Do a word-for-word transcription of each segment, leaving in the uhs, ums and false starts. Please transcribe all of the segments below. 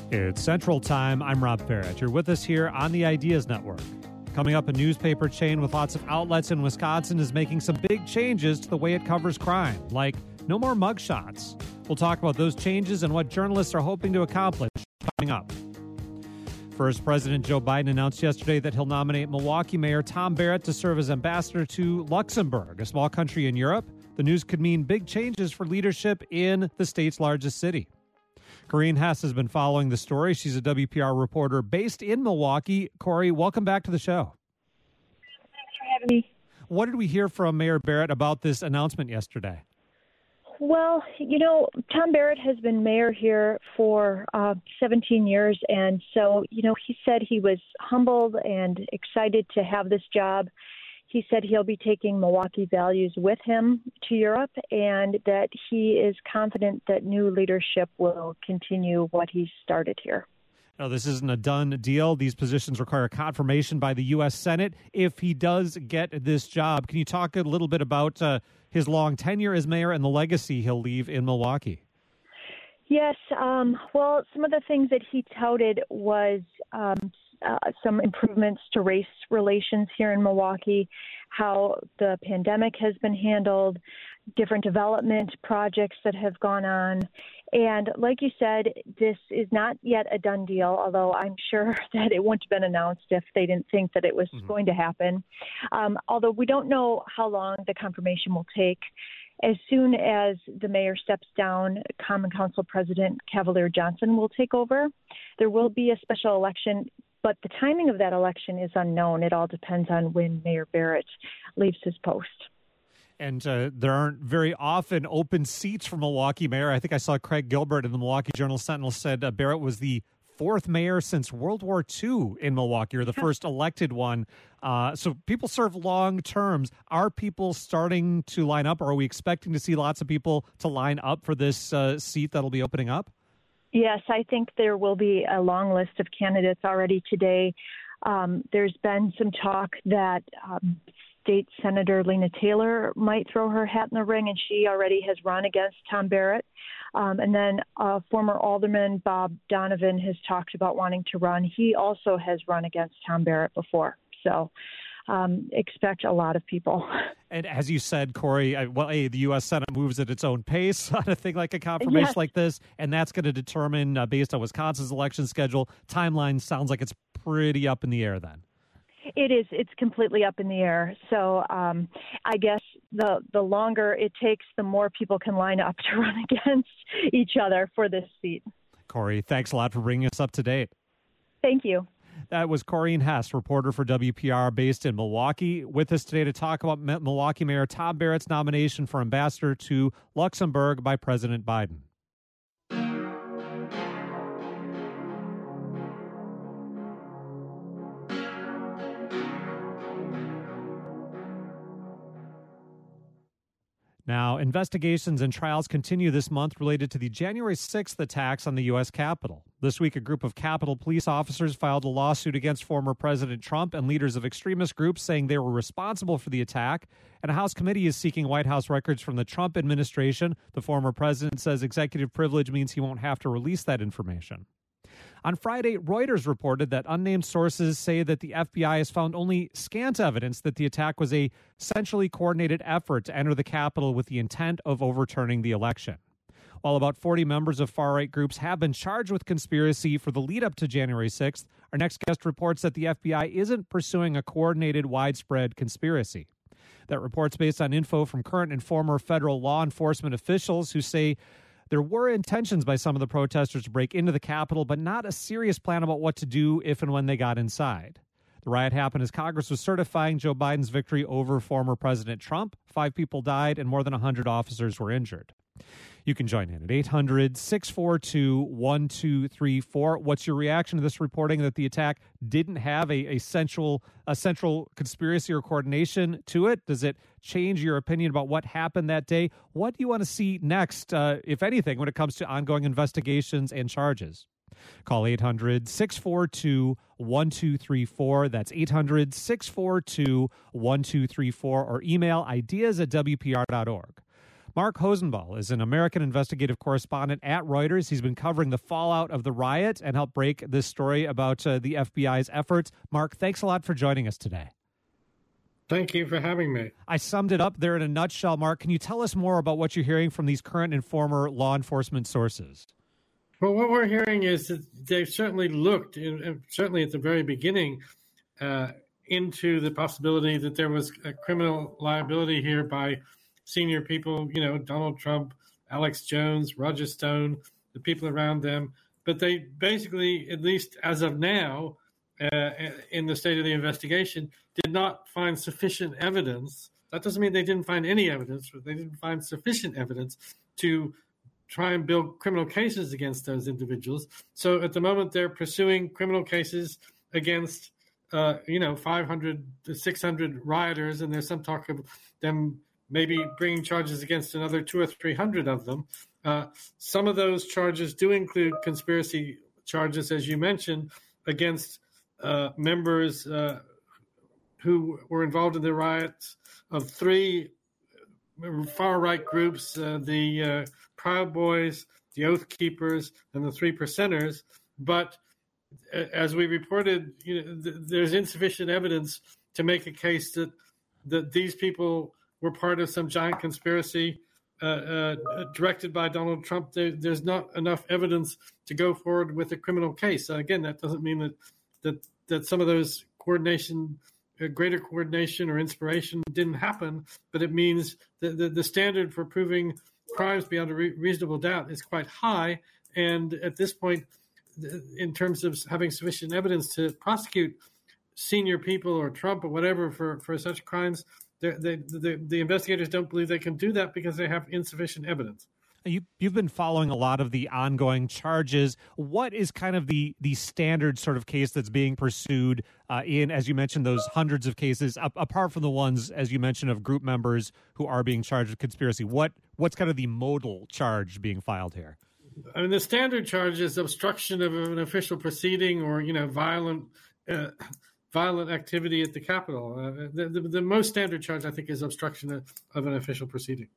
It's Central Time. I'm Rob Barrett. You're with us here on the Ideas Network. Coming up, a newspaper chain with lots of outlets in Wisconsin is making some big changes to the way it covers crime, like no more mugshots. We'll talk about those changes and what journalists are hoping to accomplish coming up. First, President Joe Biden announced yesterday that he'll nominate Milwaukee Mayor Tom Barrett to serve as ambassador to Luxembourg, a small country in Europe. The news could mean big changes for leadership in the state's largest city. Corrine Hess has been following the story. She's a W P R reporter based in Milwaukee. Corey, welcome back to the show. Thanks for having me. What did we hear from Mayor Barrett about this announcement yesterday? Well, you know, Tom Barrett has been mayor here for uh, seventeen years, and so, you know, he said he was humbled and excited to have this job. He said he'll be taking Milwaukee values with him to Europe, and that he is confident that new leadership will continue what he started here. No, this isn't a done deal. These positions require confirmation by the U S Senate. If he does get this job, can you talk a little bit about uh, his long tenure as mayor and the legacy he'll leave in Milwaukee? Yes. Um, well, some of the things that he touted was um, uh, some improvements to race relations here in Milwaukee, how the pandemic has been handled, different development projects that have gone on. And like you said, this is not yet a done deal, although I'm sure that it wouldn't have been announced if they didn't think that it was mm-hmm. going to happen. Um, although we don't know how long the confirmation will take. As soon as the mayor steps down, Common Council President Cavalier Johnson will take over. There will be a special election, but the timing of that election is unknown. It all depends on when Mayor Barrett leaves his post. And uh, there aren't very often open seats for Milwaukee mayor. I think I saw Craig Gilbert in the Milwaukee Journal-Sentinel said uh, Barrett was the fourth mayor since World War Two in Milwaukee, or the first elected one. Uh, so people serve long terms. Are people starting to line up, or are we expecting to see lots of people to line up for this uh, seat that'll be opening up? Yes, I think there will be a long list of candidates already today. Um, there's been some talk that um, State Senator Lena Taylor might throw her hat in the ring, and she already has run against Tom Barrett. Um, and then uh, former Alderman Bob Donovan has talked about wanting to run. He also has run against Tom Barrett before. So um, expect a lot of people. And as you said, Corey, I, well, hey, the U S Senate moves at its own pace on a thing like a confirmation yes. like this, and that's going to determine, uh, based on Wisconsin's election schedule, timeline sounds like it's pretty up in the air then. It is. It's completely up in the air. So um, I guess the the longer it takes, the more people can line up to run against each other for this seat. Corey, thanks a lot for bringing us up to date. Thank you. That was Corrine Hess, reporter for W P R based in Milwaukee, with us today to talk about Milwaukee Mayor Tom Barrett's nomination for ambassador to Luxembourg by President Biden. Now, investigations and trials continue this month related to the January sixth attacks on the U S Capitol. This week, a group of Capitol police officers filed a lawsuit against former President Trump and leaders of extremist groups saying they were responsible for the attack. And a House committee is seeking White House records from the Trump administration. The former president says executive privilege means he won't have to release that information. On Friday, Reuters reported that unnamed sources say that the F B I has found only scant evidence that the attack was a centrally coordinated effort to enter the Capitol with the intent of overturning the election. While about forty members of far-right groups have been charged with conspiracy for the lead-up to January sixth, our next guest reports that the F B I isn't pursuing a coordinated, widespread conspiracy. That report's based on info from current and former federal law enforcement officials who say there were intentions by some of the protesters to break into the Capitol, but not a serious plan about what to do if and when they got inside. The riot happened as Congress was certifying Joe Biden's victory over former President Trump. Five people died and more than one hundred officers were injured. You can join in at eight hundred, six four two, one two three four. What's your reaction to this reporting that the attack didn't have a, a, central, a central conspiracy or coordination to it? Does it change your opinion about what happened that day? What do you want to see next, uh, if anything, when it comes to ongoing investigations and charges? Call eight hundred, six four two, one two three four. That's eight hundred, six four two, one two three four. Or email ideas at W P R dot org. Mark Hosenball is an American investigative correspondent at Reuters. He's been covering the fallout of the riot and helped break this story about uh, the F B I's efforts. Mark, thanks a lot for joining us today. Thank you for having me. I summed it up there in a nutshell, Mark. Can you tell us more about what you're hearing from these current and former law enforcement sources? Well, what we're hearing is that they've certainly looked, certainly at the very beginning, uh, into the possibility that there was a criminal liability here by senior people, you know, Donald Trump, Alex Jones, Roger Stone, the people around them. But they basically, at least as of now, uh, in the state of the investigation, did not find sufficient evidence. That doesn't mean they didn't find any evidence, but they didn't find sufficient evidence to try and build criminal cases against those individuals. So at the moment, they're pursuing criminal cases against, uh, you know, five hundred to six hundred rioters, and there's some talk of them maybe bringing charges against another two or three hundred of them. Uh, some of those charges do include conspiracy charges, as you mentioned, against uh, members uh, who were involved in the riots of three far-right groups, uh, the uh, Proud Boys, the Oath Keepers, and the Three Percenters. But uh, as we reported, you know, th- there's insufficient evidence to make a case that that these people were part of some giant conspiracy uh, uh, directed by Donald Trump. There, there's not enough evidence to go forward with a criminal case. Uh, again, that doesn't mean that that that some of those coordination, uh, greater coordination or inspiration didn't happen, but it means that the, the standard for proving crimes beyond a re- reasonable doubt is quite high. And at this point, in terms of having sufficient evidence to prosecute senior people or Trump or whatever for, for such crimes, They, they, the, the investigators don't believe they can do that because they have insufficient evidence. You, you've been following a lot of the ongoing charges. What is kind of the the standard sort of case that's being pursued uh, in, as you mentioned, those hundreds of cases, up, apart from the ones, as you mentioned, of group members who are being charged with conspiracy? What What's kind of the modal charge being filed here? I mean, the standard charge is obstruction of an official proceeding or, you know, violent uh, violent activity at the Capitol. Uh, the, the, the most standard charge, I think, is obstruction of, of an official proceeding.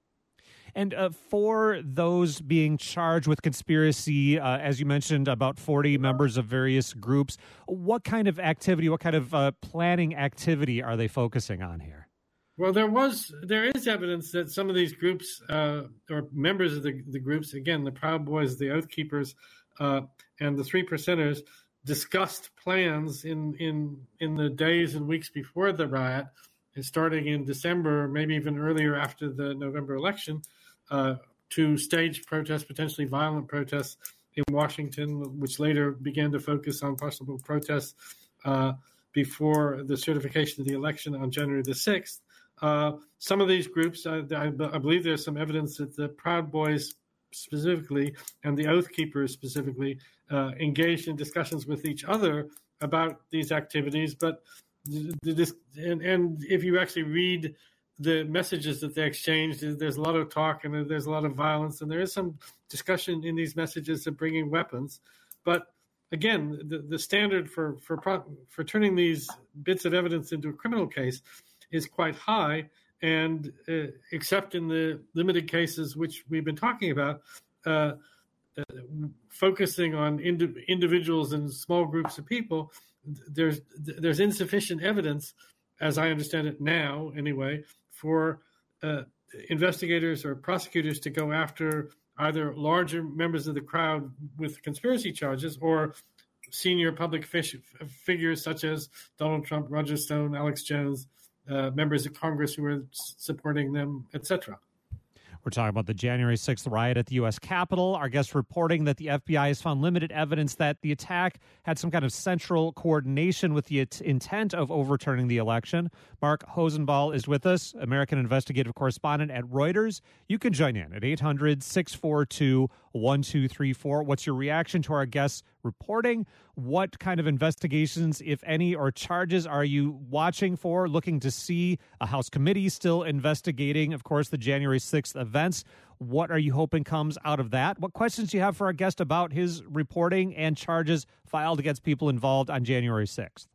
And uh, for those being charged with conspiracy, uh, as you mentioned, about forty members of various groups, what kind of activity, what kind of uh, planning activity are they focusing on here? Well, there was, there is evidence that some of these groups, uh, or members of the, the groups, again, the Proud Boys, the Oath Keepers, uh, and the Three Percenters, discussed plans in, in in the days and weeks before the riot, starting in December, maybe even earlier after the November election, uh, to stage protests, potentially violent protests in Washington, which later began to focus on possible protests uh, before the certification of the election on January the sixth. Uh, some of these groups, I, I, I believe there's some evidence that the Proud Boys specifically and the Oath Keepers specifically uh, engaged in discussions with each other about these activities. But the, the, and, and if you actually read the messages that they exchanged, there's a lot of talk and there's a lot of violence, and there is some discussion in these messages of bringing weapons. But again, the, the standard for, for for turning these bits of evidence into a criminal case is quite high. And uh, except in the limited cases which we've been talking about, uh, uh, focusing on ind- individuals and small groups of people, there's there's insufficient evidence, as I understand it now anyway, for uh, investigators or prosecutors to go after either larger members of the crowd with conspiracy charges or senior public fish- figures such as Donald Trump, Roger Stone, Alex Jones, Uh, members of Congress who are supporting them, et cetera. We're talking about the January sixth riot at the U S Capitol. Our guest reporting that the F B I has found limited evidence that the attack had some kind of central coordination with the it- intent of overturning the election. Mark Hosenball is with us, American investigative correspondent at Reuters. You can join in at eight hundred, six four two, one two three four. What's your reaction to our guest's reporting? What kind of investigations, if any, or charges are you watching for, looking to see? A House committee still investigating, of course, the January sixth events. What are you hoping comes out of that? What questions do you have for our guest about his reporting and charges filed against people involved on January sixth?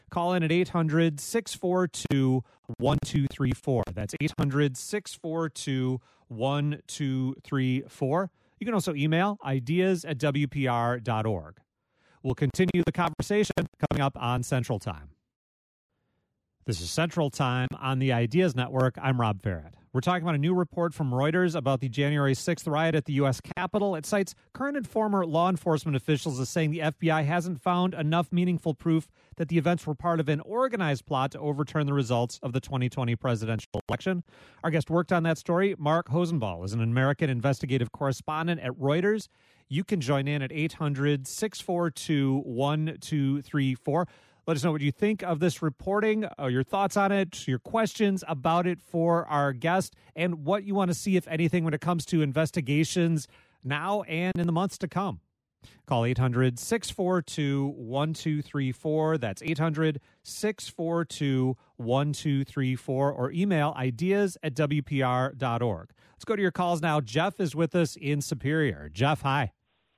Call in at eight hundred, six four two, one two three four. That's eight hundred, six four two, one two three four. You can also email ideas at W P R dot org. We'll continue the conversation coming up on Central Time. This is Central Time on the Ideas Network. I'm Rob Farrett. We're talking about a new report from Reuters about the January sixth riot at the U S Capitol. It cites current and former law enforcement officials as saying the F B I hasn't found enough meaningful proof that the events were part of an organized plot to overturn the results of the twenty twenty presidential election. Our guest worked on that story. Mark Hosenball is an American investigative correspondent at Reuters. You can join in at eight hundred, six four two, one two three four. Let us know what you think of this reporting, uh, your thoughts on it, your questions about it for our guest, and what you want to see, if anything, when it comes to investigations now and in the months to come. Call eight hundred, six four two, one two three four. That's eight hundred, six four two, one two three four, or email ideas at W P R dot org. Let's go to your calls now. Jeff is with us in Superior. Jeff, hi.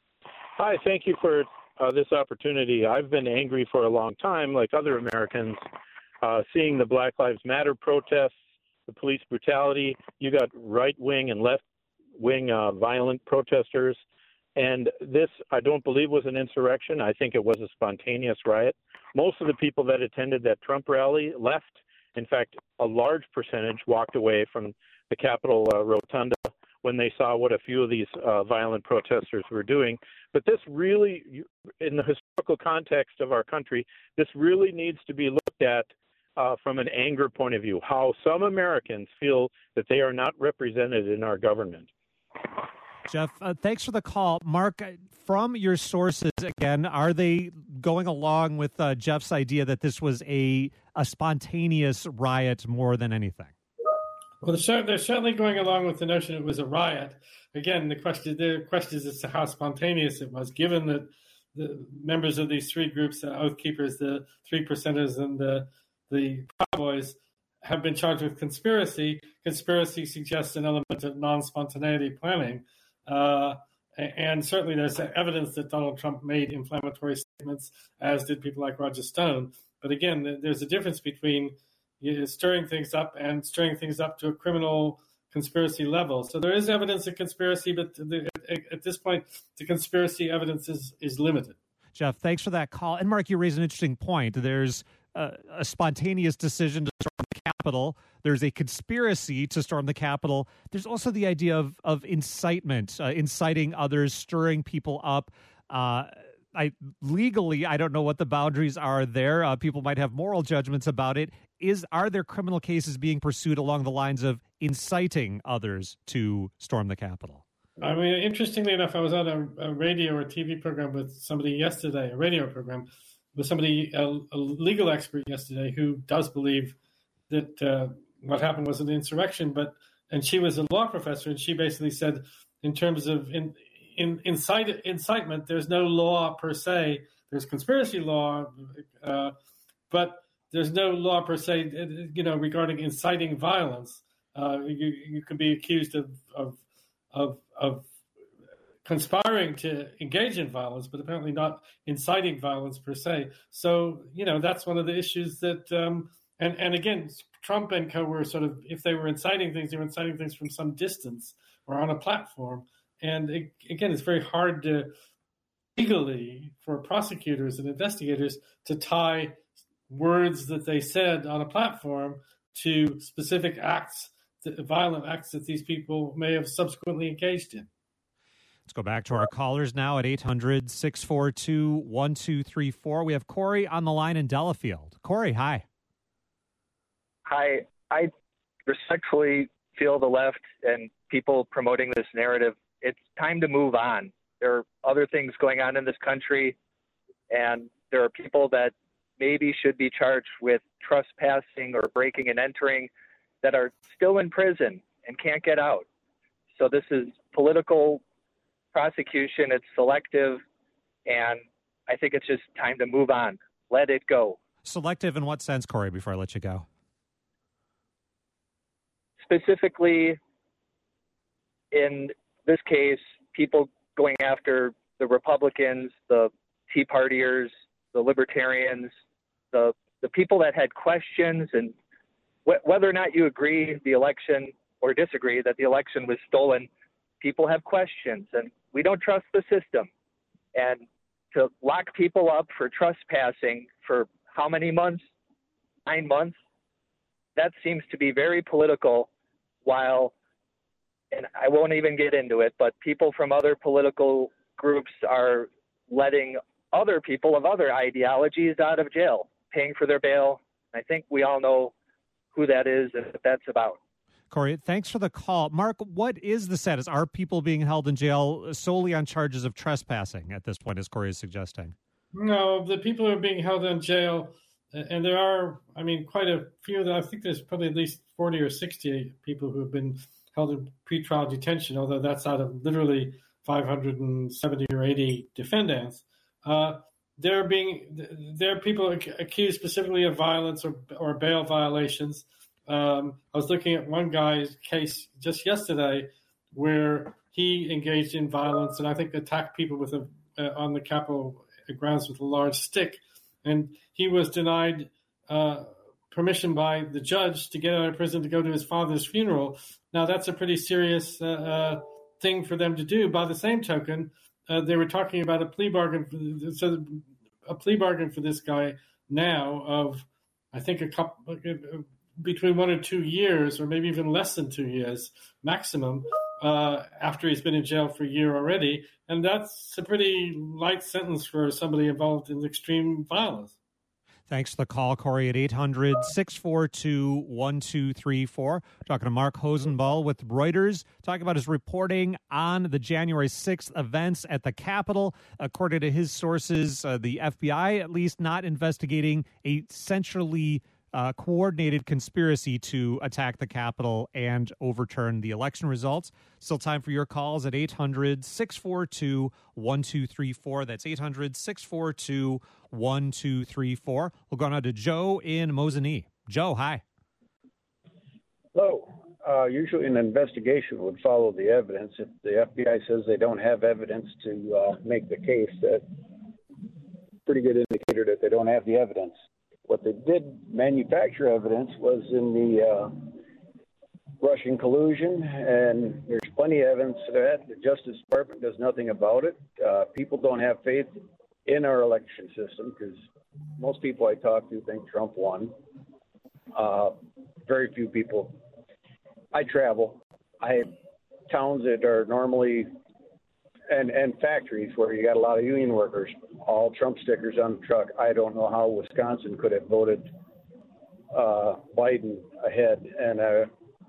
Hi, thank you for Uh, this opportunity. I've been angry for a long time, like other Americans, uh, seeing the Black Lives Matter protests, the police brutality. You got right-wing and left-wing uh, violent protesters. And this, I don't believe, was an insurrection. I think it was a spontaneous riot. Most of the people that attended that Trump rally left. In fact, a large percentage walked away from the Capitol uh, Rotunda when they saw what a few of these uh, violent protesters were doing. But this really, in the historical context of our country, this really needs to be looked at uh, from an anger point of view, how some Americans feel that they are not represented in our government. Jeff, uh, thanks for the call. Mark, from your sources, again, are they going along with uh, Jeff's idea that this was a, a spontaneous riot more than anything? Well, they're certainly going along with the notion it was a riot. Again, the question, the question is as to how spontaneous it was, given that the members of these three groups, the Oath Keepers, the Three Percenters, and the the Proud Boys, have been charged with conspiracy. Conspiracy suggests an element of non-spontaneity planning. Uh, and certainly there's evidence that Donald Trump made inflammatory statements, as did people like Roger Stone. But again, there's a difference between you know, stirring things up and stirring things up to a criminal conspiracy level. So there is evidence of conspiracy, but the, at this point, the conspiracy evidence is, is limited. Jeff, thanks for that call. And Mark, you raise an interesting point. There's a, a spontaneous decision to storm the Capitol. There's a conspiracy to storm the Capitol. There's also the idea of, of incitement, uh, inciting others, stirring people up. Uh, I legally, I don't know what the boundaries are there. Uh, people might have moral judgments about it. Is are there criminal cases being pursued along the lines of inciting others to storm the Capitol? I mean, interestingly enough, I was on a, a radio or T V program with somebody yesterday, a radio program with somebody, a, a legal expert yesterday, who does believe that uh, what happened was an insurrection. But and she was a law professor, and she basically said, in terms of in, in incite, incitement, there's no law per se. There's conspiracy law, uh, but there's no law per se, you know, regarding inciting violence. Uh, you you can be accused of of of of conspiring to engage in violence, but apparently not inciting violence per se. So, you know, that's one of the issues that, um, and, and again, Trump and co were sort of, if they were inciting things, they were inciting things from some distance or on a platform. And it, again, it's very hard to legally for prosecutors and investigators to tie words that they said on a platform to specific acts, violent acts that these people may have subsequently engaged in. Let's go back to our callers now at eight hundred, six four two, one two three four. We have Corey on the line in Delafield. Corey, hi. Hi. I respectfully feel the left and people promoting this narrative, it's time to move on. There are other things going on in this country, and there are people that maybe should be charged with trespassing or breaking and entering that are still in prison and can't get out. So this is political prosecution, it's selective, and I think it's just time to move on. Let it go. Selective in what sense, Corey, before I let you go? Specifically, in this case, people going after the Republicans, the Tea Partiers, the Libertarians, the the people that had questions and wh- whether or not you agree the election or disagree that the election was stolen, people have questions, and we don't trust the system. And to lock people up for trespassing for how many months? Nine months? That seems to be very political, while, and I won't even get into it, but people from other political groups are letting other people of other ideologies out of jail, paying for their bail. I think we all know who that is and what that's about. Corey, thanks for the call. Mark, what is the status? Are people being held in jail solely on charges of trespassing at this point, as Corey is suggesting? No, the people who are being held in jail, and there are, I mean, quite a few of them. I think there's probably at least forty or sixty people who have been held in pretrial detention, although that's out of literally five hundred seventy or eighty defendants. Uh, they're being, there are people accused specifically of violence or, or bail violations. Um, I was looking at one guy's case just yesterday where he engaged in violence and I think attacked people with a uh, on the Capitol grounds with a large stick, and he was denied uh, permission by the judge to get out of prison to go to his father's funeral. Now that's a pretty serious uh, uh, thing for them to do. By the same token, uh, they were talking about a plea bargain for so a plea bargain for this guy now of I think a couple. Uh, between one or two years, or maybe even less than two years maximum, uh, after he's been in jail for a year already. And that's a pretty light sentence for somebody involved in extreme violence. Thanks for the call, Corey, at eight hundred, six four two, one two three four. Talking to Mark Hosenball with Reuters, talking about his reporting on the January sixth events at the Capitol. According to his sources, uh, the F B I, at least, not investigating a centrally Uh, coordinated conspiracy to attack the Capitol and overturn the election results. Still time for your calls at eight hundred, six four two, one two three four. That's eight hundred, six four two, one two three four. We'll go on to Joe in Mosinee. Joe, hi. Hello. Uh, usually an investigation would follow the evidence. If the F B I says they don't have evidence to uh, make the case, that's a pretty good indicator that they don't have the evidence. What they did manufacture evidence was in the uh, Russian collusion, and there's plenty of evidence of that. The Justice Department does nothing about it. Uh, people don't have faith in our election system because most people I talk to think Trump won. Uh, very few people. I travel. I have towns that are normally and and factories where you got a lot of union workers, all Trump stickers on the truck. I don't know how Wisconsin could have voted uh, Biden ahead, and uh,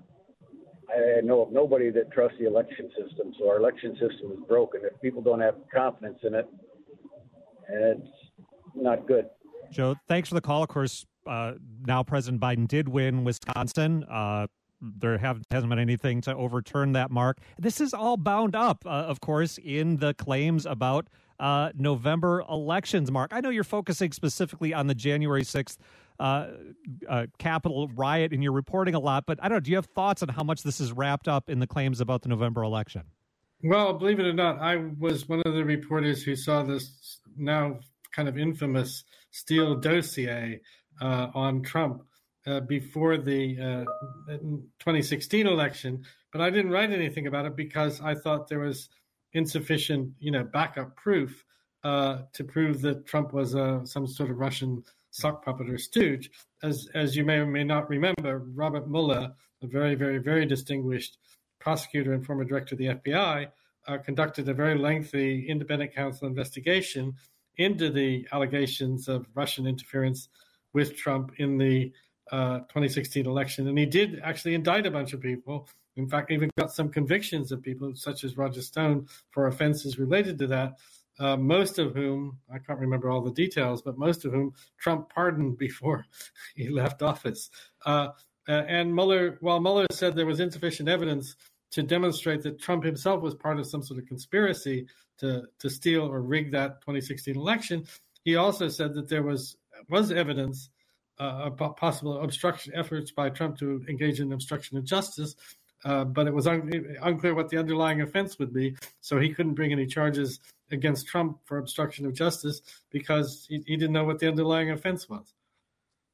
I know of nobody that trusts the election system. So our election system is broken. If people don't have confidence in it, it's not good. Joe, thanks for the call. Of course, uh, now President Biden did win Wisconsin. Uh, There have, hasn't been anything to overturn that, Mark. This is all bound up, uh, of course, in the claims about uh, November elections, Mark. I know you're focusing specifically on the January sixth uh, uh, Capitol riot, and you're reporting a lot, but I don't know, do you have thoughts on how much this is wrapped up in the claims about the November election? Well, believe it or not, I was one of the reporters who saw this now kind of infamous Steele dossier uh, on Trump Uh, before the uh, twenty sixteen election, but I didn't write anything about it because I thought there was insufficient, you know, backup proof uh, to prove that Trump was uh, some sort of Russian sock puppet or stooge. As as you may or may not remember, Robert Mueller, a very, very, very distinguished prosecutor and former director of the F B I, uh, conducted a very lengthy independent counsel investigation into the allegations of Russian interference with Trump in the Uh, twenty sixteen election, and he did actually indict a bunch of people. In fact, even got some convictions of people such as Roger Stone for offenses related to that, uh, most of whom, I can't remember all the details, but most of whom Trump pardoned before he left office. Uh, uh, and Mueller, while Mueller said there was insufficient evidence to demonstrate that Trump himself was part of some sort of conspiracy to, to steal or rig that twenty sixteen election, he also said that there was was evidence Uh, possible obstruction efforts by Trump to engage in obstruction of justice, uh, but it was un- unclear what the underlying offense would be, so he couldn't bring any charges against Trump for obstruction of justice because he, he didn't know what the underlying offense was.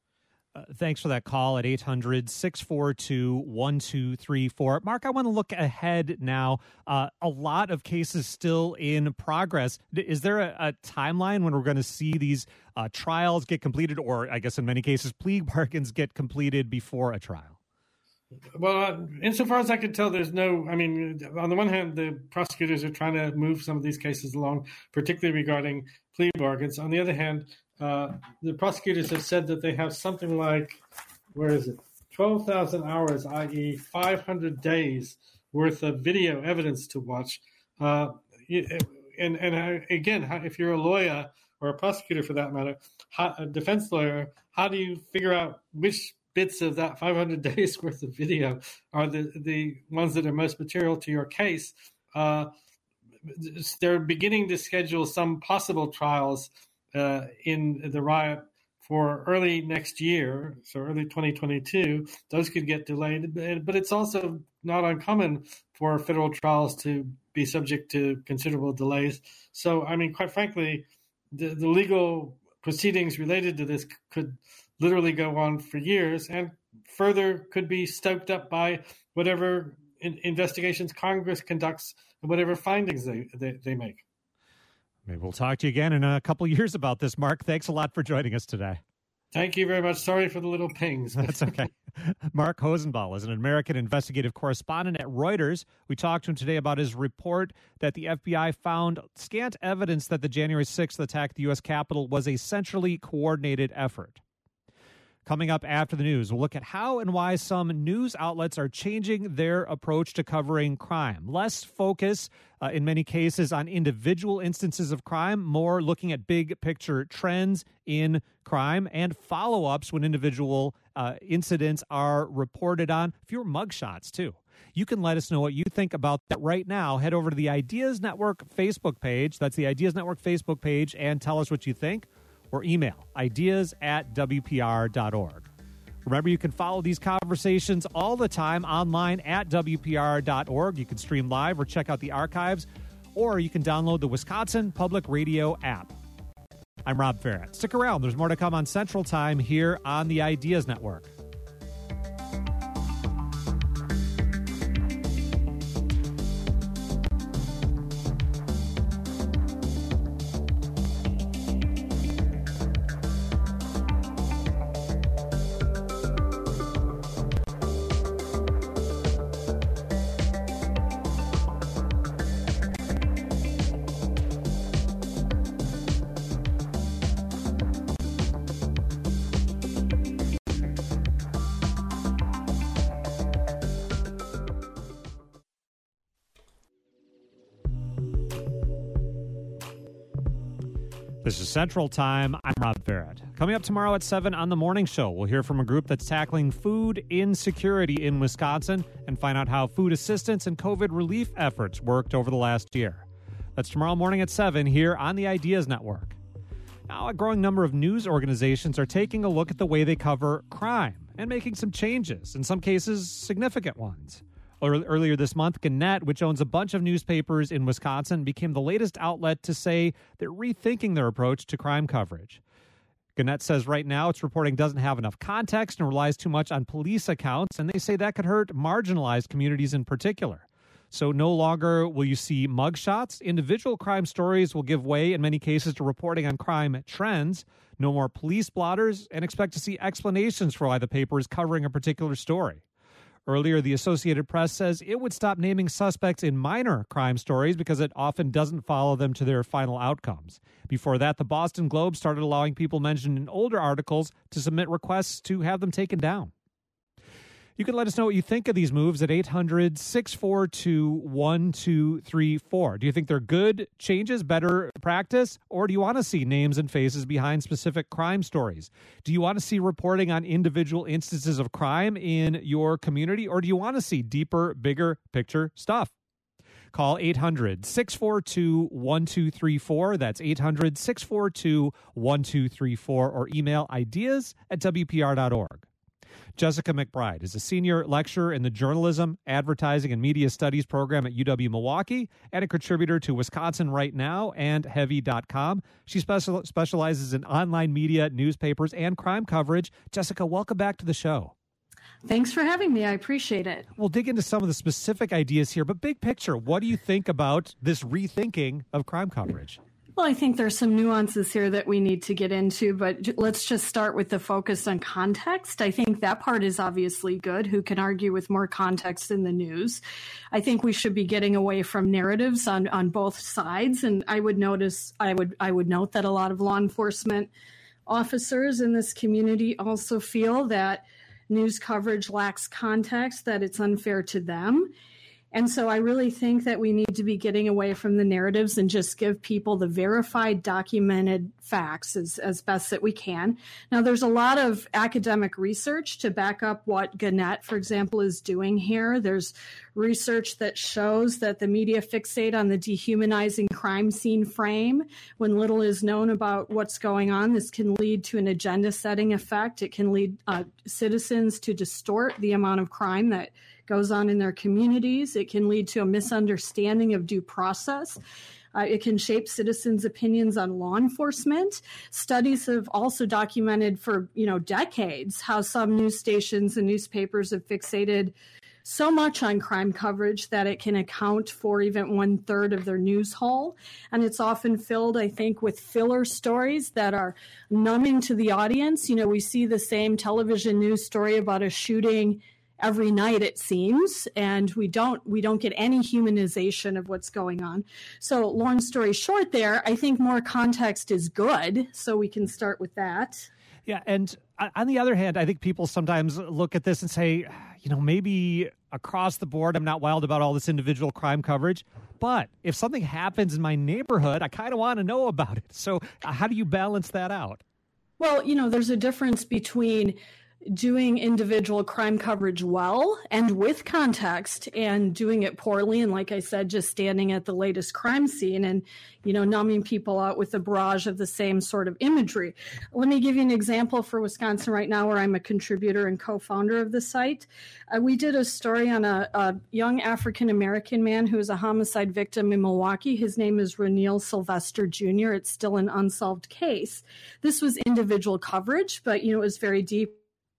Uh, thanks for that call at eight hundred, six four two, one two three four. Mark, I want to look ahead now. Uh, a lot of cases still in progress. Is there a, a timeline when we're going to see these uh, trials get completed, or I guess in many cases, plea bargains get completed before a trial? Well, uh, insofar as I can tell, there's no, I mean, on the one hand, the prosecutors are trying to move some of these cases along, particularly regarding plea bargains. On the other hand, Uh, the prosecutors have said that they have something like, where is it, twelve thousand hours, that is five hundred days worth of video evidence to watch. Uh, and, and again, if you're a lawyer or a prosecutor for that matter, how, a defense lawyer, how do you figure out which bits of that five hundred days worth of video are the, the ones that are most material to your case? Uh, they're beginning to schedule some possible trials Uh, in the riot for early next year, so early twenty twenty-two. Those could get delayed, but it's also not uncommon for federal trials to be subject to considerable delays. So, I mean, quite frankly, the, the legal proceedings related to this could literally go on for years, and further could be stoked up by whatever in, investigations Congress conducts and whatever findings they, they, they make. Maybe we'll talk to you again in a couple of years about this, Mark. Thanks a lot for joining us today. Thank you very much. Sorry for the little pings. That's okay. Mark Hosenball is an American investigative correspondent at Reuters. We talked to him today about his report that the F B I found scant evidence that the January sixth attack at the U S Capitol was a centrally coordinated effort. Coming up after the news, we'll look at how and why some news outlets are changing their approach to covering crime. Less focus, uh, in many cases, on individual instances of crime, more looking at big picture trends in crime and follow-ups when individual uh, incidents are reported on. Fewer mugshots, too. You can let us know what you think about that right now. Head over to the Ideas Network Facebook page. That's the Ideas Network Facebook page, and tell us what you think. Or email ideas at W P R dot org. Remember, you can follow these conversations all the time online at W P R dot org. You can stream live or check out the archives, or you can download the Wisconsin Public Radio app. I'm Rob Farrett. Stick around. There's more to come on Central Time here on the Ideas Network. This is Central Time. I'm Rob Barrett. Coming up tomorrow at seven on The Morning Show, we'll hear from a group that's tackling food insecurity in Wisconsin and find out how food assistance and COVID relief efforts worked over the last year. That's tomorrow morning at seven here on the Ideas Network. Now, a growing number of news organizations are taking a look at the way they cover crime and making some changes, in some cases significant ones. Earlier this month, Gannett, which owns a bunch of newspapers in Wisconsin, became the latest outlet to say they're rethinking their approach to crime coverage. Gannett says right now its reporting doesn't have enough context and relies too much on police accounts, and they say that could hurt marginalized communities in particular. So no longer will you see mugshots. Individual crime stories will give way in many cases to reporting on crime trends. No more police blotters, and expect to see explanations for why the paper is covering a particular story. Earlier, the Associated Press says it would stop naming suspects in minor crime stories because it often doesn't follow them to their final outcomes. Before that, the Boston Globe started allowing people mentioned in older articles to submit requests to have them taken down. You can let us know what you think of these moves at eight hundred, six four two, one two three four. Do you think they're good changes, better practice, or do you want to see names and faces behind specific crime stories? Do you want to see reporting on individual instances of crime in your community, or do you want to see deeper, bigger picture stuff? Call eight hundred, six four two, one two three four. That's eight hundred, six four two, one two three four, or email ideas at W P R dot org. Jessica McBride is a senior lecturer in the Journalism, Advertising, and Media Studies program at U W-Milwaukee and a contributor to Wisconsin Right Now and Heavy dot com. She special, specializes in online media, newspapers, and crime coverage. Jessica, welcome back to the show. Thanks for having me. I appreciate it. We'll dig into some of the specific ideas here, but big picture, what do you think about this rethinking of crime coverage? Well, I think there's some nuances here that we need to get into, but let's just start with the focus on context. I think that part is obviously good. Who can argue with more context in the news? I think we should be getting away from narratives on, on both sides. And I would notice, I would, I would note that a lot of law enforcement officers in this community also feel that news coverage lacks context, that it's unfair to them. And so I really think that we need to be getting away from the narratives and just give people the verified, documented facts as, as best that we can. Now, there's a lot of academic research to back up what Gannett, for example, is doing here. There's research that shows that the media fixate on the dehumanizing crime scene frame when little is known about what's going on. This can lead to an agenda-setting effect. It can lead uh, citizens to distort the amount of crime that goes on in their communities. It can lead to a misunderstanding of due process. Uh, it can shape citizens' opinions on law enforcement. Studies have also documented for, you know, decades how some news stations and newspapers have fixated so much on crime coverage that it can account for even one third of their news haul. And it's often filled, I think, with filler stories that are numbing to the audience. You know, we see the same television news story about a shooting every night, it seems, and we don't we don't get any humanization of what's going on. So long story short there, I think more context is good, so we can start with that. Yeah, and on the other hand, I think people sometimes look at this and say, you know, maybe across the board, I'm not wild about all this individual crime coverage, but if something happens in my neighborhood, I kind of want to know about it. So how do you balance that out? Well, you know, there's a difference between doing individual crime coverage well and with context and doing it poorly. And like I said, just standing at the latest crime scene and, you know, numbing people out with a barrage of the same sort of imagery. Let me give you an example for Wisconsin Right Now, where I'm a contributor and co-founder of the site. Uh, we did a story on a, a young African-American man who was a homicide victim in Milwaukee. His name is Roniel Sylvester Junior It's still an unsolved case. This was individual coverage, but, you know, it was very deep.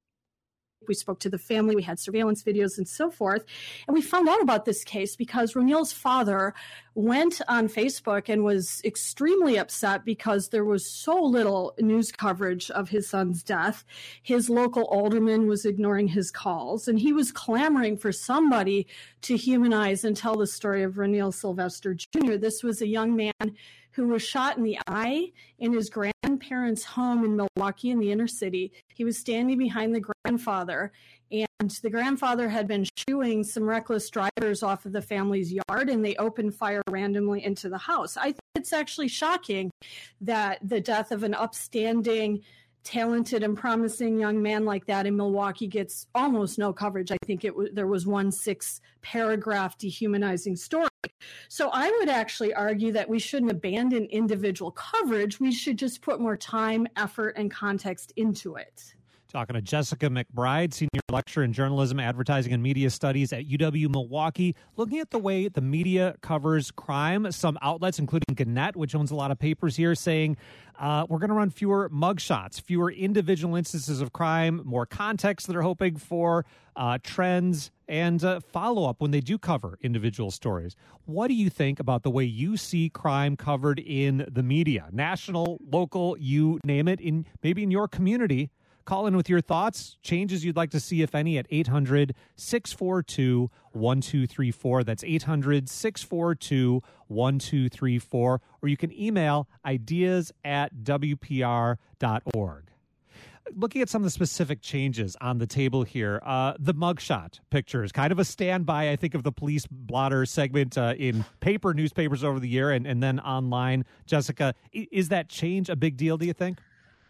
We spoke to the family, we had surveillance videos and so forth. And we found out about this case because Roniel's father went on Facebook and was extremely upset because there was so little news coverage of his son's death. His local alderman was ignoring his calls, and he was clamoring for somebody to humanize and tell the story of Roniel Sylvester Junior This was a young man who was shot in the eye in his grandparents' home in Milwaukee in the inner city. He was standing behind the grandfather, and the grandfather had been shooing some reckless drivers off of the family's yard, and they opened fire randomly into the house. I think it's actually shocking that the death of an upstanding, talented and promising young man like that in Milwaukee gets almost no coverage. I think it w- there was one six paragraph dehumanizing story. So I would actually argue that we shouldn't abandon individual coverage. We should just put more time, effort, and context into it. Talking to Jessica McBride, senior lecturer in journalism, advertising, and media studies at U W-Milwaukee, looking at the way the media covers crime. Some outlets, including Gannett, which owns a lot of papers here, saying uh, we're going to run fewer mugshots, fewer individual instances of crime, more context that they're hoping for, uh, trends, and uh, follow-up when they do cover individual stories. What do you think about the way you see crime covered in the media? National, local, you name it, in maybe in your community. Call in with your thoughts, changes you'd like to see, if any, at eight hundred, six four two, one two three four. That's eight hundred, six four two, one two three four. Or you can email ideas at w p r dot org. Looking at some of the specific changes on the table here, uh, the mugshot pictures, kind of a standby, I think, of the police blotter segment uh, in paper newspapers over the year and, and then online. Jessica, is that change a big deal, do you think?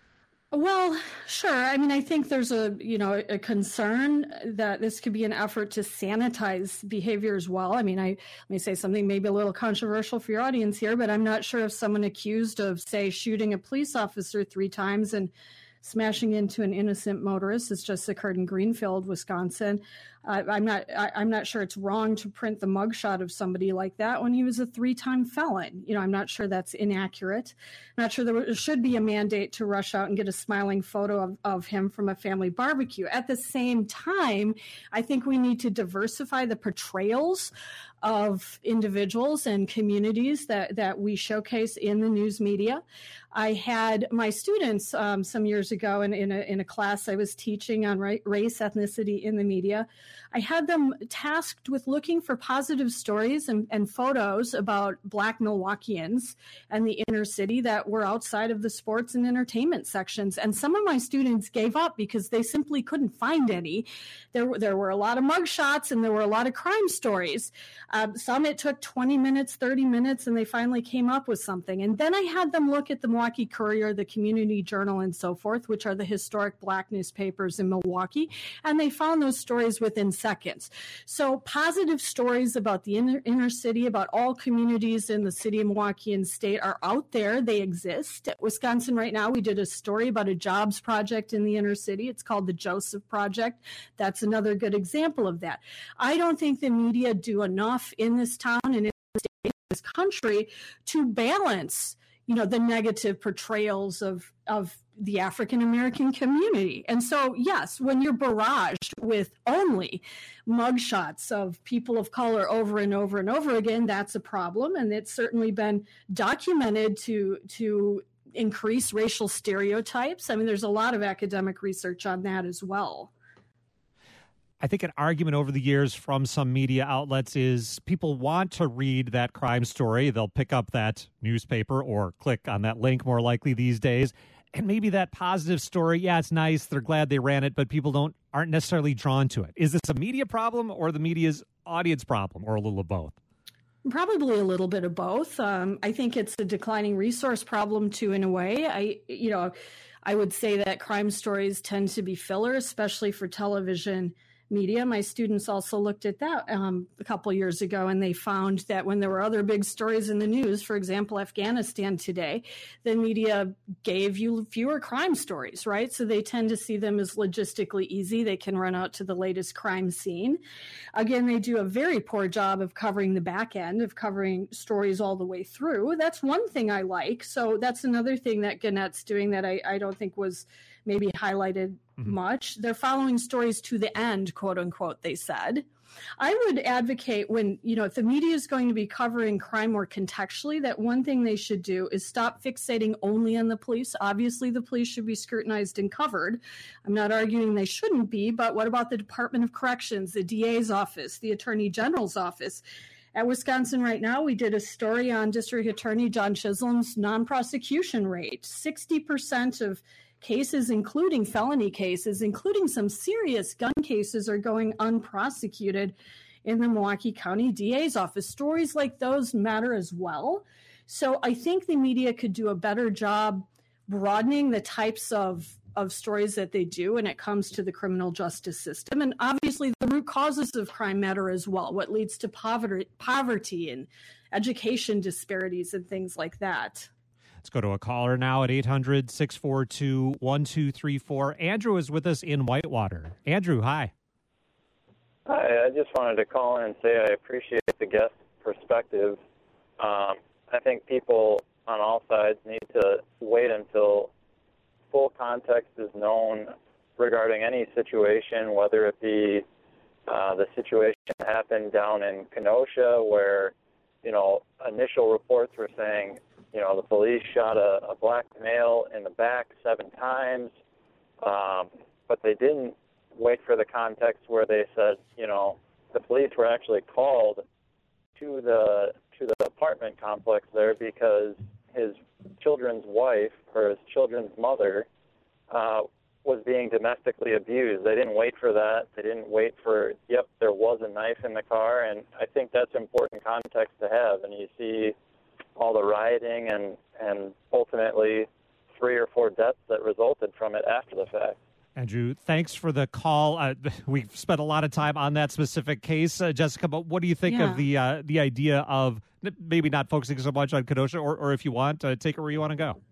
Well, sure. I mean, I think there's a, you know, a concern that this could be an effort to sanitize behavior as well. I mean, I let me say something maybe a little controversial for your audience here, but I'm not sure if someone accused of, say, shooting a police officer three times and smashing into an innocent motorist. This just occurred in Greenfield, Wisconsin. Uh, I'm not I, I'm not sure it's wrong to print the mugshot of somebody like that when he was a three-time felon. You know, I'm not sure that's inaccurate. I'm not sure there should be a mandate to rush out and get a smiling photo of, of him from a family barbecue. At the same time, I think we need to diversify the portrayals of individuals and communities that, that we showcase in the news media. I had my students um, some years ago in, in, a, in a class I was teaching on ra- race, ethnicity in the media. I had them tasked with looking for positive stories and, and photos about Black Milwaukeeans and the inner city that were outside of the sports and entertainment sections. And some of my students gave up because they simply couldn't find any. There, there were a lot of mugshots and there were a lot of crime stories. Um, some it took twenty minutes, thirty minutes, and they finally came up with something. And then I had them look at the Milwaukee Courier, the Community Journal, and so forth, which are the historic Black newspapers in Milwaukee, and they found those stories within seconds. So positive stories about the inner, inner city, about all communities in the city of Milwaukee and state are out there. They exist. At Wisconsin right now, we did a story about a jobs project in the inner city. It's called the Joseph Project. That's another good example of that. I don't think the media do enough in this town and in this, state, in this country to balance, you know, the negative portrayals of, of the African American community. And so, yes, when you're barraged with only mugshots of people of color over and over and over again, that's a problem. And it's certainly been documented to, to increase racial stereotypes. I mean, there's a lot of academic research on that as well. I think an argument over the years from some media outlets is people want to read that crime story. They'll pick up that newspaper or click on that link more likely these days. And maybe that positive story, yeah, it's nice. They're glad they ran it, but people don't aren't necessarily drawn to it. Is this a media problem or the media's audience problem, or a little of both? Probably a little bit of both. Um, I think it's a declining resource problem too, in a way. I, you know, I would say that crime stories tend to be filler, especially for television media. My students also looked at that um, a couple years ago, and they found that when there were other big stories in the news, for example, Afghanistan today, the media gave you fewer crime stories, right? So they tend to see them as logistically easy. They can run out to the latest crime scene. Again, they do a very poor job of covering the back end, of covering stories all the way through. That's one thing I like. So that's another thing that Gannett's doing that I, I don't think was maybe highlighted mm-hmm. much. They're following stories to the end, quote unquote, they said. I would advocate when, you know, if the media is going to be covering crime more contextually, that one thing they should do is stop fixating only on the police. Obviously, the police should be scrutinized and covered. I'm not arguing they shouldn't be, but what about the Department of Corrections, the D A's office, the Attorney General's office? At Wisconsin right now, we did a story on District Attorney John Chisholm's non-prosecution rate. sixty percent of cases, including felony cases, including some serious gun cases, are going unprosecuted in the Milwaukee County D A's office. Stories like those matter as well. So I think the media could do a better job broadening the types of, of stories that they do when it comes to the criminal justice system. And obviously the root causes of crime matter as well, what leads to poverty, poverty and education disparities and things like that. Let's go to a caller now at eight hundred, six four two, one two three four. Andrew is with us in Whitewater. Andrew, hi. Hi, I just wanted to call in and say I appreciate the guest perspective. Um, I think people on all sides need to wait until full context is known regarding any situation, whether it be uh, the situation happened down in Kenosha where, you know, initial reports were saying, you know, the police shot a, a black male in the back seven times, um, but they didn't wait for the context where they said, you know, the police were actually called to the to the apartment complex there because his children's wife, or his children's mother, uh, was being domestically abused. They didn't wait for that. They didn't wait for, yep, there was a knife in the car, and I think that's important context to have. And you see all the rioting and, and ultimately three or four deaths that resulted from it after the fact. Andrew, thanks for the call. Uh, we've spent a lot of time on that specific case, uh, Jessica, but what do you think yeah. of the uh, the idea of maybe not focusing so much on Kenosha, or, or if you want, uh, take it where you want to go?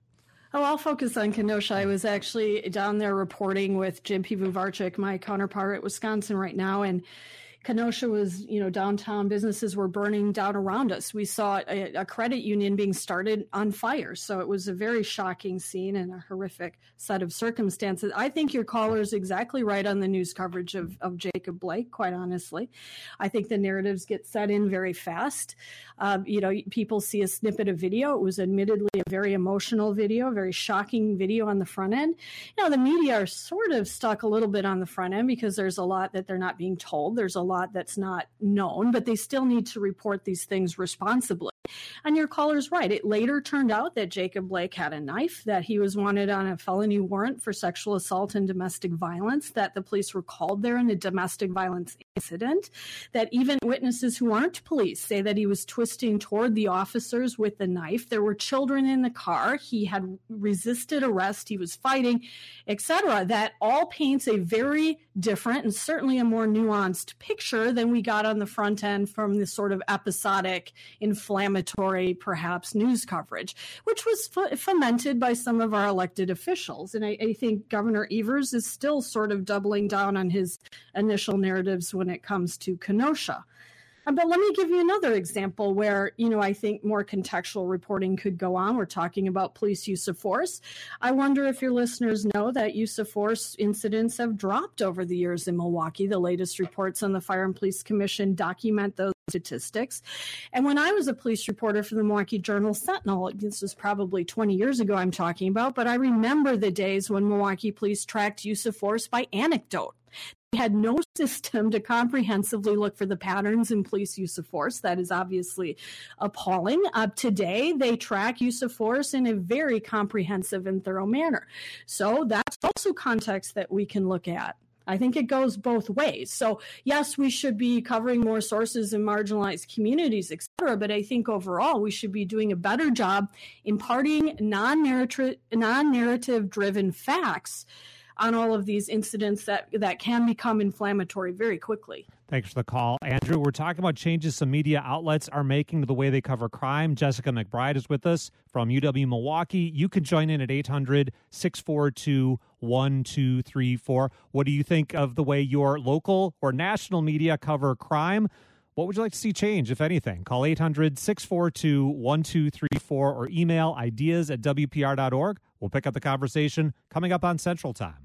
Oh, I'll focus on Kenosha. I was actually down there reporting with Jim Pivovarchik, my counterpart at Wisconsin right now, and Kenosha was, you know, downtown businesses were burning down around us. We saw a, a credit union being started on fire. So it was a very shocking scene and a horrific set of circumstances. I think your caller is exactly right on the news coverage of, of Jacob Blake, quite honestly. I think the narratives get set in very fast. Um, you know, people see a snippet of video. It was admittedly a very emotional video, a very shocking video on the front end. You know, the media are sort of stuck a little bit on the front end because there's a lot that they're not being told. There's a lot that's not known, but they still need to report these things responsibly. And your caller's right. It later turned out that Jacob Blake had a knife, that he was wanted on a felony warrant for sexual assault and domestic violence, that the police were called there in a domestic violence incident, that even witnesses who aren't police say that he was twisting toward the officers with the knife. There were children in the car. He had resisted arrest. He was fighting, et cetera. That all paints a very different and certainly a more nuanced picture than we got on the front end from this sort of episodic, inflammatory, perhaps, news coverage, which was f- fomented by some of our elected officials. And I, I think Governor Evers is still sort of doubling down on his initial narratives when it comes to Kenosha. But let me give you another example where, you know, I think more contextual reporting could go on. We're talking about police use of force. I wonder if your listeners know that use of force incidents have dropped over the years in Milwaukee. The latest reports on the Fire and Police Commission document those statistics. And when I was a police reporter for the Milwaukee Journal Sentinel, this was probably twenty years ago I'm talking about, but I remember the days when Milwaukee police tracked use of force by anecdote. They had no system to comprehensively look for the patterns in police use of force. That is obviously appalling. Uh, today, they track use of force in a very comprehensive and thorough manner. So that's also context that we can look at. I think it goes both ways. So yes, we should be covering more sources in marginalized communities, et cetera. But I think overall, we should be doing a better job imparting non-narrative, non-narrative driven facts on all of these incidents that, that can become inflammatory very quickly. Thanks for the call, Andrew. We're talking about changes some media outlets are making to the way they cover crime. Jessica McBride is with us from U W Milwaukee. You can join in at eight hundred, six four two, one two three four. What do you think of the way your local or national media cover crime? What would you like to see change, if anything? Call eight hundred, six four two, one two three four or email ideas at W P R dot org. We'll pick up the conversation coming up on Central Time.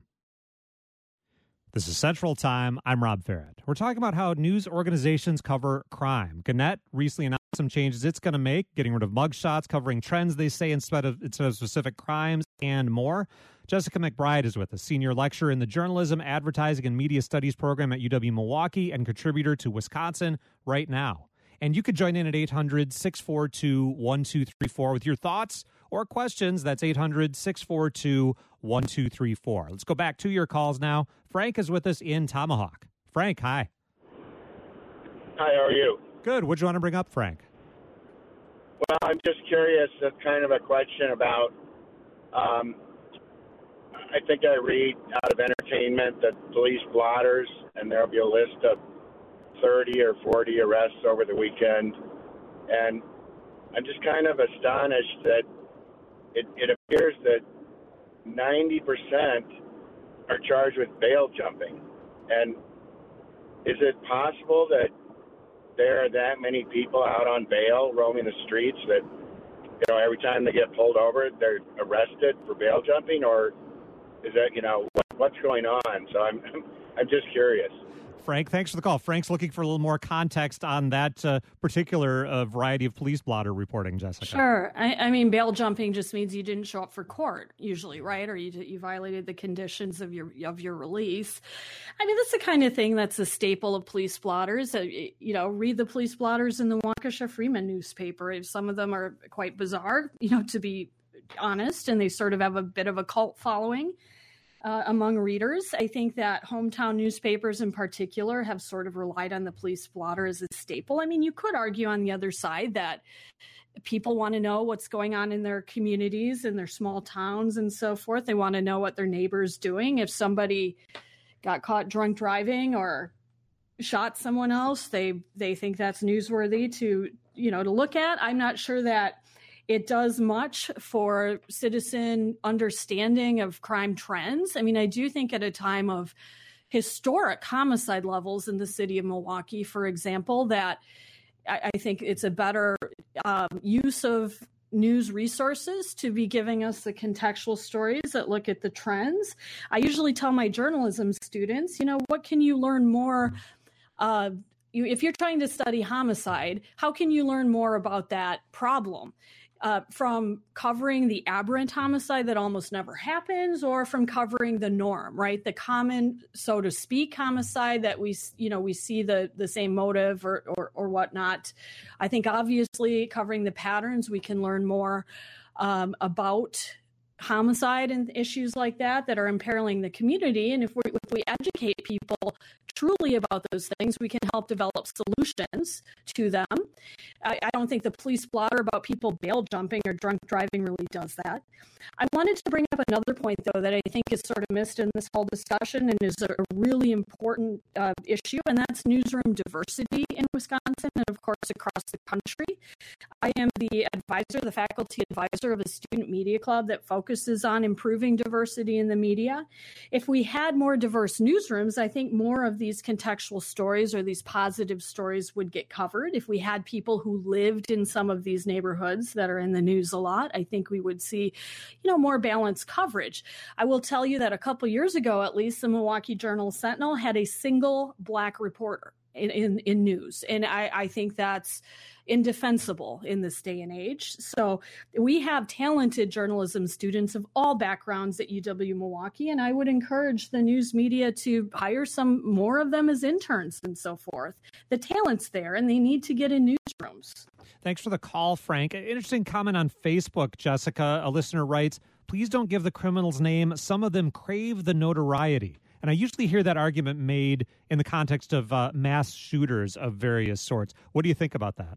This is Central Time. I'm Rob Farrett. We're talking about how news organizations cover crime. Gannett recently announced some changes it's going to make, getting rid of mugshots, covering trends, they say, instead of, instead of specific crimes, and more. Jessica McBride is with us, senior lecturer in the Journalism, Advertising, and Media Studies program at U W Milwaukee and contributor to Wisconsin Right Now. And you could join in at eight hundred, six four two, one two three four with your thoughts or questions. That's eight hundred, six four two, one two three four. Let's go back to your calls now. Frank is with us in Tomahawk. Frank, hi. Hi, how are you? Good. What do you want to bring up, Frank? Well, I'm just curious, it's kind of a question about, um, I think I read out of Entertainment that police blotters, and there'll be a list of thirty or forty arrests over the weekend. And I'm just kind of astonished that it, it appears that ninety percent are charged with bail jumping. And is it possible that there are that many people out on bail roaming the streets that, you know, every time they get pulled over, they're arrested for bail jumping? Or is that, you know, what, what's going on? So I'm, I'm just curious. Frank, thanks for the call. Frank's looking for a little more context on that uh, particular uh, variety of police blotter reporting, Jessica. Sure. I, I mean, bail jumping just means you didn't show up for court, usually, right? Or you you violated the conditions of your of your release. I mean, that's the kind of thing that's a staple of police blotters. Uh, you know, read the police blotters in the Waukesha Freeman newspaper. Some of them are quite bizarre, you know, to be honest, and they sort of have a bit of a cult following. Uh, among readers. I think that hometown newspapers in particular have sort of relied on the police blotter as a staple. I mean, you could argue on the other side that people want to know what's going on in their communities, in their small towns and so forth. They want to know what their neighbor's doing. If somebody got caught drunk driving or shot someone else, they they think that's newsworthy to, you know, to look at. I'm not sure that it does much for citizen understanding of crime trends. I mean, I do think at a time of historic homicide levels in the city of Milwaukee, for example, that I, I think it's a better um, use of news resources to be giving us the contextual stories that look at the trends. I usually tell my journalism students, you know, what can you learn more? Uh, you, if you're trying to study homicide, how can you learn more about that problem? Uh, from covering the aberrant homicide that almost never happens, or from covering the norm, right? The common, so to speak, homicide that we, you know, we see the the same motive or, or, or whatnot. I think obviously covering the patterns, we can learn more um, about homicide and issues like that that are imperiling the community. And if we, if we educate people truly about those things, we can help develop solutions to them. I, I don't think the police blotter about people bail jumping or drunk driving really does that. I wanted to bring up another point, though, that I think is sort of missed in this whole discussion and is a really important uh, issue, and that's newsroom diversity in Wisconsin and, of course, across the country. I am the advisor, the faculty advisor of a student media club that focuses on improving diversity in the media. If we had more diverse newsrooms, I think more of these contextual stories or these positive stories would get covered. If we had people who lived in some of these neighborhoods that are in the news a lot, I think we would see, you know, more balanced coverage. I will tell you that a couple years ago, at least, the Milwaukee Journal-Sentinel had a single Black reporter in, in, in news. And I, I think that's indefensible in this day and age. So we have talented journalism students of all backgrounds at U W Milwaukee, and I would encourage the news media to hire some more of them as interns and so forth. The talent's there, and they need to get in newsrooms. Thanks for the call, Frank. An interesting comment on Facebook, Jessica. A listener writes, please don't give the criminal's name. Some of them crave the notoriety. And I usually hear that argument made in the context of uh, mass shooters of various sorts. What do you think about that?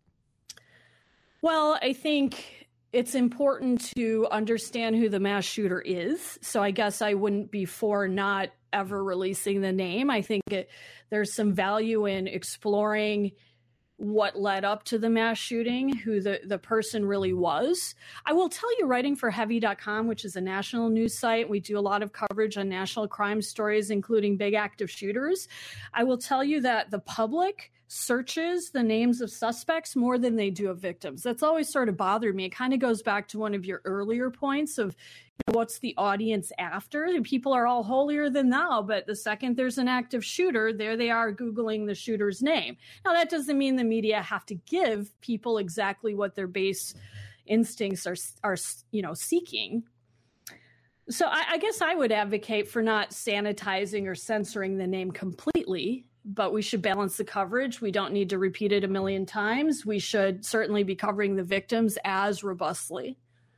Well, I think it's important to understand who the mass shooter is. So I guess I wouldn't be for not ever releasing the name. I think it, there's some value in exploring what led up to the mass shooting, who the, the person really was. I will tell you, writing for heavy dot com, which is a national news site, we do a lot of coverage on national crime stories, including big active shooters. I will tell you that the public searches the names of suspects more than they do of victims. That's always sort of bothered me. It kind of goes back to one of your earlier points of, you know, what's the audience after? And people are all holier than thou, but the second there's an active shooter, there they are Googling the shooter's name. Now, that doesn't mean the media have to give people exactly what their base instincts are, are you know, seeking. So I, I guess I would advocate for not sanitizing or censoring the name completely, but we should balance the coverage. We don't need to repeat it a million times. We should certainly be covering the victims as robustly.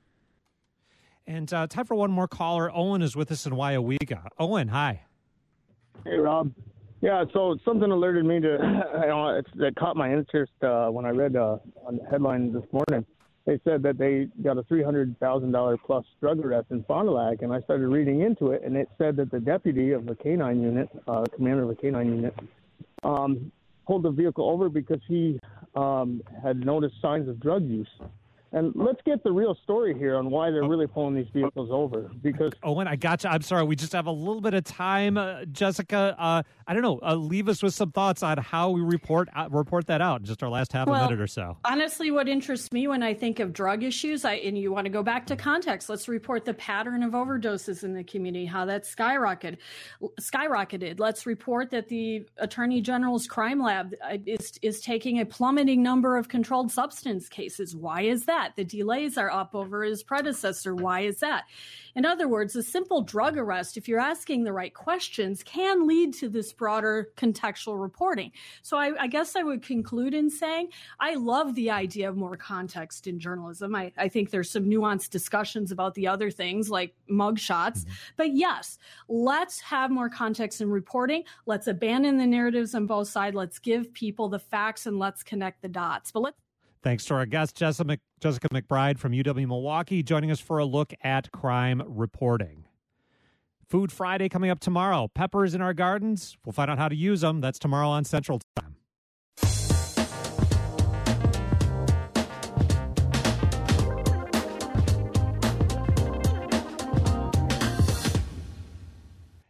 And uh, time for one more caller. Owen is with us in Wyawega. Owen, hi. Hey, Rob. Yeah, so something alerted me to, you know, it's, that caught my interest uh, when I read uh, on the headline this morning. They said that they got a three hundred thousand dollars plus drug arrest in Fond du Lac, and I started reading into it, and it said that the deputy of the canine unit, uh, commander of the canine unit, um, pulled the vehicle over because he um, had noticed signs of drug use. And let's get the real story here on why they're really pulling these vehicles over. Because Owen, I got you. I'm sorry. We just have a little bit of time. Uh, Jessica, uh, I don't know. Uh, leave us with some thoughts on how we report uh, report that out in just our last half well, a minute or so. Honestly, what interests me when I think of drug issues, I, and you want to go back to context, let's report the pattern of overdoses in the community, how that's skyrocketed. skyrocketed. Let's report that the Attorney General's crime lab is, is taking a plummeting number of controlled substance cases. Why is that? The delays are up over his predecessor. Why is that? In other words, a simple drug arrest, if you're asking the right questions, can lead to this broader contextual reporting. So I, I guess I would conclude in saying I love the idea of more context in journalism. I, I think there's some nuanced discussions about the other things like mugshots. Mm-hmm. But yes, let's have more context in reporting. Let's abandon the narratives on both sides. Let's give people the facts and let's connect the dots. But let's Thanks to our guest, Jessica, Mc, Jessica McBride from U W Milwaukee, joining us for a look at crime reporting. Food Friday coming up tomorrow. Peppers in our gardens. We'll find out how to use them. That's tomorrow on Central Time.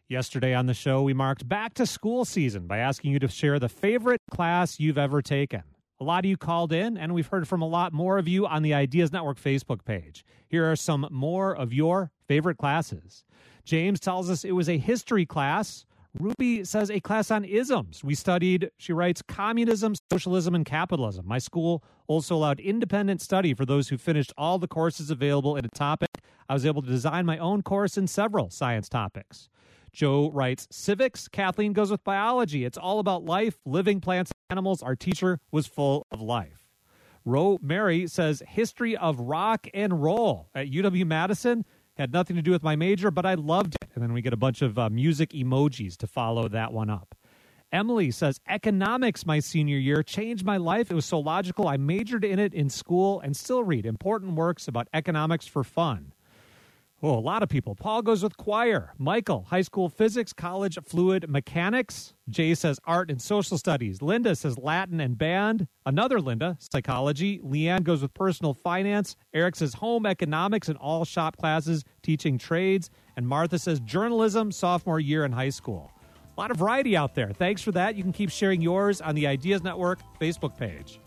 Yesterday on the show, we marked back to school season by asking you to share the favorite class you've ever taken. A lot of you called in, and we've heard from a lot more of you on the Ideas Network Facebook page. Here are some more of your favorite classes. James tells us it was a history class. Ruby says a class on isms. We studied, she writes, communism, socialism, and capitalism. My school also allowed independent study for those who finished all the courses available in a topic. I was able to design my own course in several science topics. Joe writes, civics. Kathleen goes with biology. It's all about life, living plants and animals. Our teacher was full of life. Ro Mary says, history of rock and roll at U W-Madison. Had nothing to do with my major, but I loved it. And then we get a bunch of uh, music emojis to follow that one up. Emily says, economics my senior year changed my life. It was so logical. I majored in it in school and still read important works about economics for fun. Oh, a lot of people. Paul goes with choir. Michael, high school physics, college fluid mechanics. Jay says art and social studies. Linda says Latin and band. Another Linda, psychology. Leanne goes with personal finance. Eric says home economics and all shop classes, teaching trades. And Martha says journalism, sophomore year in high school. A lot of variety out there. Thanks for that. You can keep sharing yours on the Ideas Network Facebook page.